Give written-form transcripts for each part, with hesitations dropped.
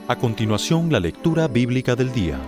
A continuación, la lectura bíblica del día.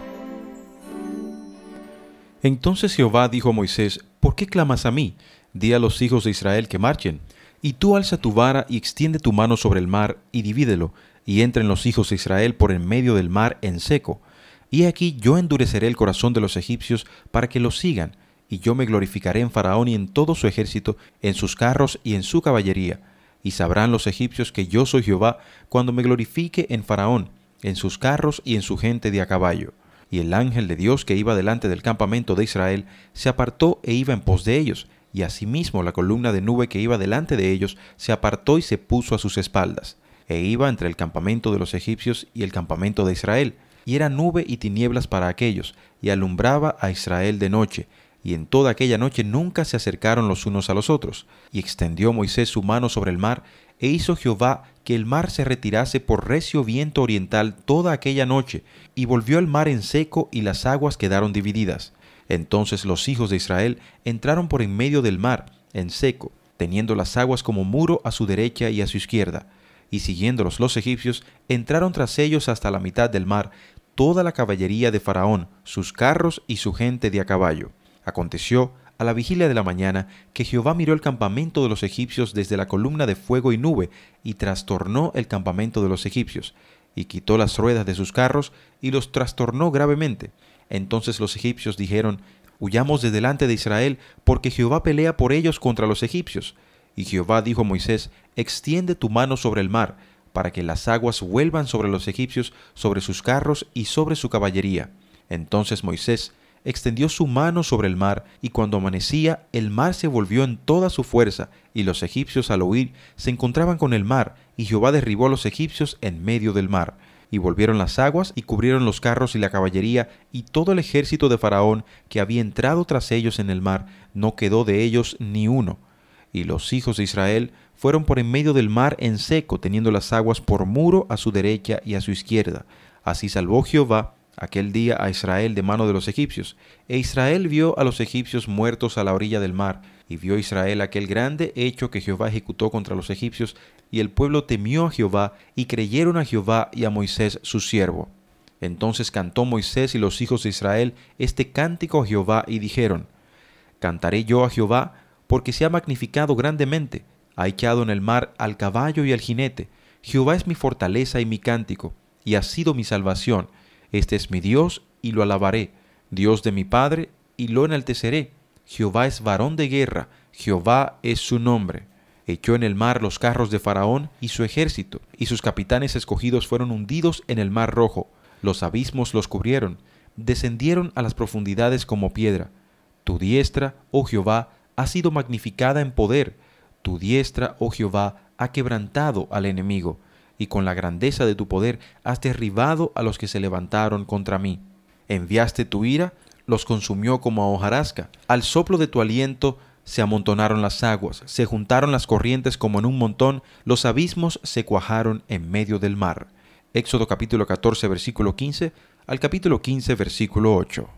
Entonces Jehová dijo a Moisés: ¿Por qué clamas a mí? Di a los hijos de Israel que marchen. Y tú alza tu vara y extiende tu mano sobre el mar y divídelo, y entren los hijos de Israel por en medio del mar en seco. Y aquí yo endureceré el corazón de los egipcios para que los sigan, y yo me glorificaré en Faraón y en todo su ejército, en sus carros y en su caballería. Y sabrán los egipcios que yo soy Jehová cuando me glorifique en Faraón, en sus carros y en su gente de a caballo. Y el ángel de Dios que iba delante del campamento de Israel se apartó e iba en pos de ellos, y asimismo la columna de nube que iba delante de ellos se apartó y se puso a sus espaldas, e iba entre el campamento de los egipcios y el campamento de Israel, y era nube y tinieblas para aquellos, y alumbraba a Israel de noche, y en toda aquella noche nunca se acercaron los unos a los otros. Y extendió Moisés su mano sobre el mar, e hizo Jehová que el mar se retirase por recio viento oriental toda aquella noche, y volvió el mar en seco y las aguas quedaron divididas. Entonces los hijos de Israel entraron por en medio del mar, en seco, teniendo las aguas como muro a su derecha y a su izquierda. Y siguiéndolos los egipcios, entraron tras ellos hasta la mitad del mar, toda la caballería de Faraón, sus carros y su gente de a caballo. Aconteció, a la vigilia de la mañana, que Jehová miró el campamento de los egipcios desde la columna de fuego y nube, y trastornó el campamento de los egipcios, y quitó las ruedas de sus carros, y los trastornó gravemente. Entonces los egipcios dijeron: Huyamos de delante de Israel, porque Jehová pelea por ellos contra los egipcios. Y Jehová dijo a Moisés: Extiende tu mano sobre el mar, para que las aguas vuelvan sobre los egipcios, sobre sus carros y sobre su caballería. Entonces Moisés extendió su mano sobre el mar, y cuando amanecía, el mar se volvió en toda su fuerza, y los egipcios al huir se encontraban con el mar, y Jehová derribó a los egipcios en medio del mar. Y volvieron las aguas, y cubrieron los carros y la caballería, y todo el ejército de Faraón, que había entrado tras ellos en el mar, no quedó de ellos ni uno. Y los hijos de Israel fueron por en medio del mar en seco, teniendo las aguas por muro a su derecha y a su izquierda. Así salvó Jehová aquel día a Israel de mano de los egipcios. E Israel vio a los egipcios muertos a la orilla del mar, y vio Israel aquel grande hecho que Jehová ejecutó contra los egipcios, y el pueblo temió a Jehová, y creyeron a Jehová y a Moisés su siervo. Entonces cantó Moisés y los hijos de Israel este cántico a Jehová, y dijeron: Cantaré yo a Jehová, porque se ha magnificado grandemente, ha echado en el mar al caballo y al jinete. Jehová es mi fortaleza y mi cántico, y ha sido mi salvación. Este es mi Dios, y lo alabaré, Dios de mi Padre, y lo enalteceré. Jehová es varón de guerra, Jehová es su nombre. Echó en el mar los carros de Faraón y su ejército, y sus capitanes escogidos fueron hundidos en el mar rojo. Los abismos los cubrieron, descendieron a las profundidades como piedra. Tu diestra, oh Jehová, ha sido magnificada en poder. Tu diestra, oh Jehová, ha quebrantado al enemigo, y con la grandeza de tu poder has derribado a los que se levantaron contra mí. Enviaste tu ira, los consumió como a hojarasca. Al soplo de tu aliento se amontonaron las aguas, se juntaron las corrientes como en un montón, los abismos se cuajaron en medio del mar. Éxodo capítulo 14, versículo 15, al capítulo 15, versículo 8.